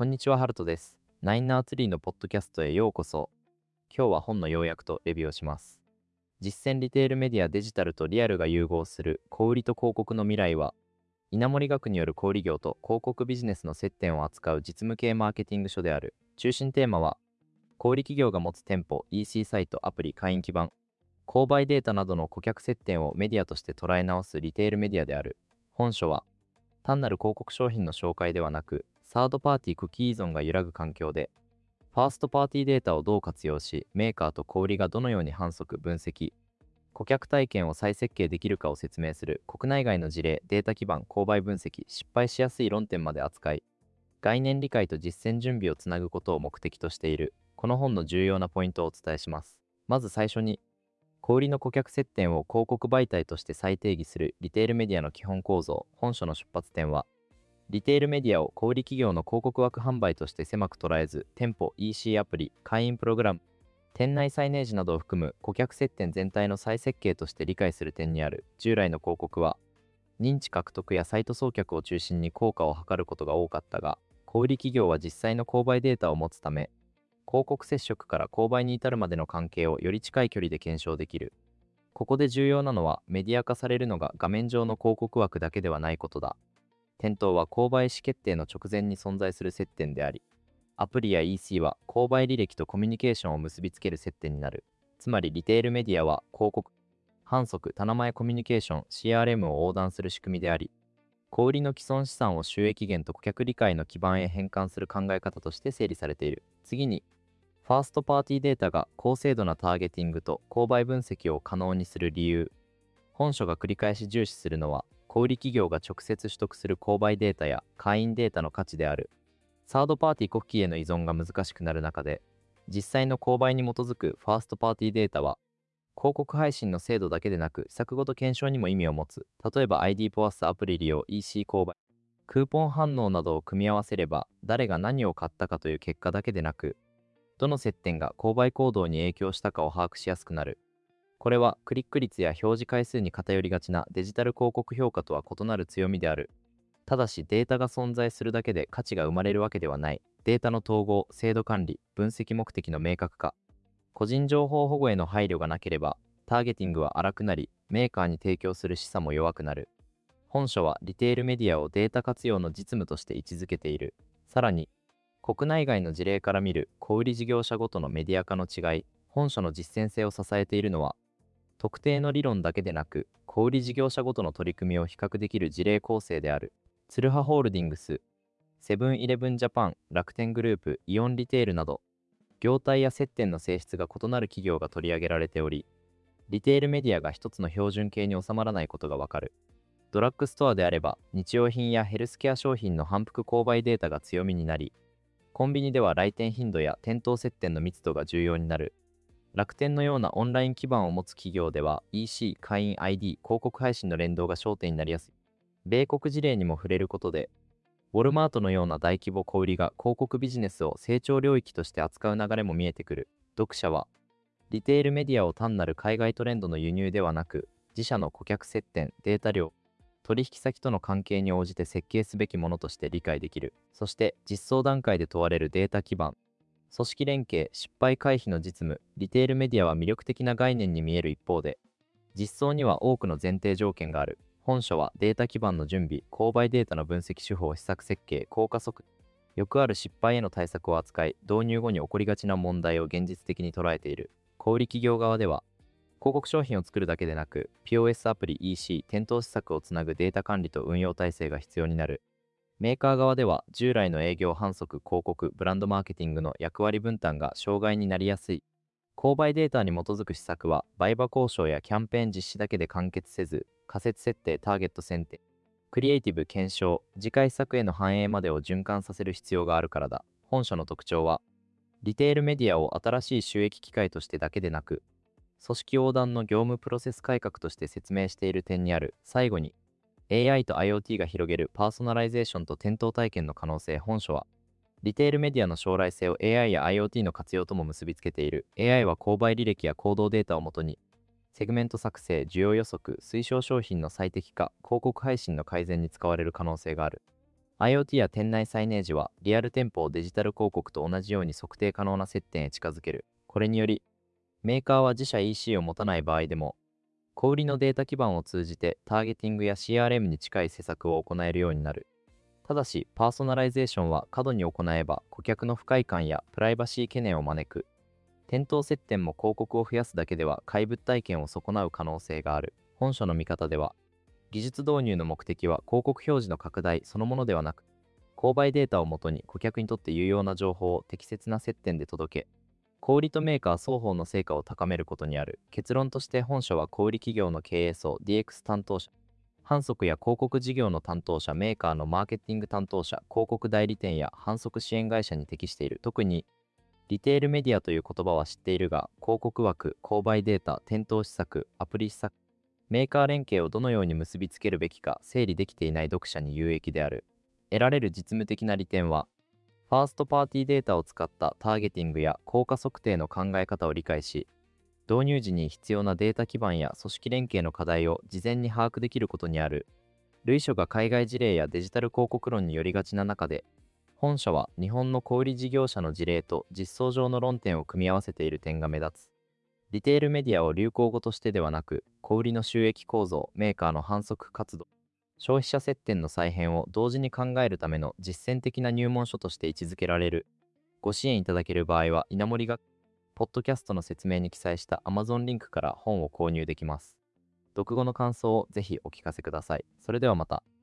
こんにちは、ハルトです。ナインナーツリーのポッドキャストへようこそ。今日は本の要約とレビューをします。実践リテールメディアデジタルとリアルが融合する小売と広告の未来は、稲森学による小売業と広告ビジネスの接点を扱う実務系マーケティング書である。中心テーマは、小売企業が持つ店舗、EC サイト、アプリ、会員基盤、購買データなどの顧客接点をメディアとして捉え直すリテールメディアである。本書は、単なる広告商品の紹介ではなく、サードパーティークッキー依存が揺らぐ環境で、ファーストパーティーデータをどう活用し、メーカーと小売がどのように反則、分析、顧客体験を再設計できるかを説明する国内外の事例、データ基盤、購買分析、失敗しやすい論点まで扱い、概念理解と実践準備をつなぐことを目的としている、この本の重要なポイントをお伝えします。まず最初に、小売の顧客接点を広告媒体として再定義するリテールメディアの基本構造。本書の出発点は、リテールメディアを小売企業の広告枠販売として狭く捉えず、店舗、EC アプリ、会員プログラム、店内サイネージなどを含む顧客接点全体の再設計として理解する点にある。従来の広告は、認知獲得やサイト送客を中心に効果を図ることが多かったが、小売企業は実際の購買データを持つため、広告接触から購買に至るまでの関係をより近い距離で検証できる。ここで重要なのは、メディア化されるのが画面上の広告枠だけではないことだ。店頭は購買意思決定の直前に存在する接点であり、アプリや EC は購買履歴とコミュニケーションを結びつける接点になる。つまりリテールメディアは広告、販促、棚前コミュニケーション、CRM を横断する仕組みであり、小売の既存資産を収益源と顧客理解の基盤へ変換する考え方として整理されている。次に、ファーストパーティーデータが高精度なターゲティングと購買分析を可能にする理由。本書が繰り返し重視するのは、小売企業が直接取得する購買データや会員データの価値である。サードパーティークッキーへの依存が難しくなる中で、実際の購買に基づくファーストパーティーデータは、広告配信の精度だけでなく、施策ごと検証にも意味を持つ。例えば ID ポアスアプリ利用、EC 購買、クーポン反応などを組み合わせれば、誰が何を買ったかという結果だけでなく、どの接点が購買行動に影響したかを把握しやすくなる。これはクリック率や表示回数に偏りがちなデジタル広告評価とは異なる強みである。ただしデータが存在するだけで価値が生まれるわけではない。データの統合、精度管理、分析目的の明確化、個人情報保護への配慮がなければ、ターゲティングは荒くなり、メーカーに提供する示唆も弱くなる。本書はリテールメディアをデータ活用の実務として位置づけている。さらに、国内外の事例から見る小売事業者ごとのメディア化の違い。本書の実践性を支えているのは、特定の理論だけでなく、小売事業者ごとの取り組みを比較できる事例構成である。ツルハホールディングス、セブンイレブンジャパン、楽天グループ、イオンリテールなど、業態や接点の性質が異なる企業が取り上げられており、リテールメディアが一つの標準形に収まらないことがわかる。ドラッグストアであれば、日用品やヘルスケア商品の反復購買データが強みになり、コンビニでは来店頻度や店頭接点の密度が重要になる。楽天のようなオンライン基盤を持つ企業では EC、会員 ID、広告配信の連動が焦点になりやすい。米国事例にも触れることで、ウォルマートのような大規模小売が広告ビジネスを成長領域として扱う流れも見えてくる。読者は、リテールメディアを単なる海外トレンドの輸入ではなく、自社の顧客接点、データ量、取引先との関係に応じて設計すべきものとして理解できる。そして、実装段階で問われるデータ基盤、組織連携、失敗回避の実務、リテールメディアは魅力的な概念に見える一方で、実装には多くの前提条件がある。本書はデータ基盤の準備、購買データの分析手法、施策設計、効果測、よくある失敗への対策を扱い、導入後に起こりがちな問題を現実的に捉えている。小売企業側では、広告商品を作るだけでなく、POS アプリ EC、店頭施策をつなぐデータ管理と運用体制が必要になる。メーカー側では、従来の営業販促、広告、ブランドマーケティングの役割分担が障害になりやすい。購買データに基づく施策は、売買交渉やキャンペーン実施だけで完結せず、仮説設定、ターゲット選定、クリエイティブ検証、次回施策への反映までを循環させる必要があるからだ。本書の特徴は、リテールメディアを新しい収益機会としてだけでなく、組織横断の業務プロセス改革として説明している点にある。最後に、AI と IoT が広げるパーソナライゼーションと店頭体験の可能性。本書は、リテールメディアの将来性を AI や IoT の活用とも結びつけている。AI は購買履歴や行動データをもとに、セグメント作成、需要予測、推奨商品の最適化、広告配信の改善に使われる可能性がある。 IoT や店内サイネージはリアル店舗をデジタル広告と同じように測定可能な接点へ近づける。これにより、メーカーは自社 EC を持たない場合でも、小売りのデータ基盤を通じてターゲティングや CRM に近い施策を行えるようになる。ただし、パーソナライゼーションは過度に行えば顧客の不快感やプライバシー懸念を招く。店頭接点も広告を増やすだけでは買い物体験を損なう可能性がある。本書の見方では、技術導入の目的は広告表示の拡大そのものではなく、購買データをもとに顧客にとって有用な情報を適切な接点で届け、小売とメーカー双方の成果を高めることにある。結論として本書は小売企業の経営層 DX 担当者、販促や広告事業の担当者、メーカーのマーケティング担当者、広告代理店や販促支援会社に適している。特にリテールメディアという言葉は知っているが、広告枠、購買データ、店頭施策、アプリ施策、メーカー連携をどのように結びつけるべきか整理できていない読者に有益である。得られる実務的な利点は、ファーストパーティーデータを使ったターゲティングや効果測定の考え方を理解し、導入時に必要なデータ基盤や組織連携の課題を事前に把握できることにある。類書が海外事例やデジタル広告論によりがちな中で、本書は日本の小売事業者の事例と実装上の論点を組み合わせている点が目立つ。リテールメディアを流行語としてではなく、小売の収益構造、メーカーの販促活動、消費者接点の再編を同時に考えるための実践的な入門書として位置づけられる。ご支援いただける場合は、稲森が、ポッドキャストの説明に記載した Amazon リンクから本を購入できます。読後の感想をぜひお聞かせください。それではまた。